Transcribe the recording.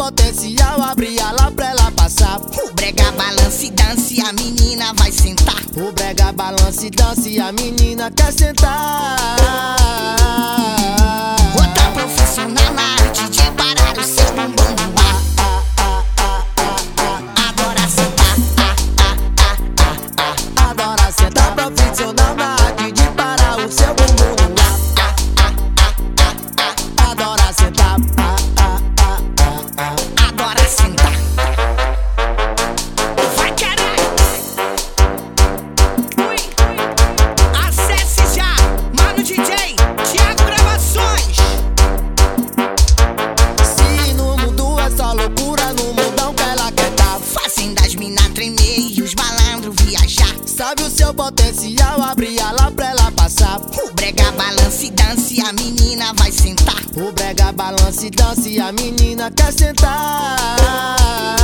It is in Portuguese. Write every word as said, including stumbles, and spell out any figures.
potencial, abre ela pra ela passar. O brega balance, dance, a menina vai sentar. O brega balance, dance, a menina quer sentar. Outra profissional na arte de parar o seu bumbum no ar. Adora sentar. Adora sentar, profissional na arte de parar o seu bumbum no ar. Adora sentar. Adora sentar. Vai, caralho! Ui! Acesse já, Mano D J, Thiago Gravações. Se no mundo é só loucura, no mundão que ela quer tá. Fazendo as mina tremer e os malandros viajar. Sabe o seu potencial, abre ela pra ela passar. O brega balance, dance, a menina vai sentar. O brega balance, dance, a menina quer sentar.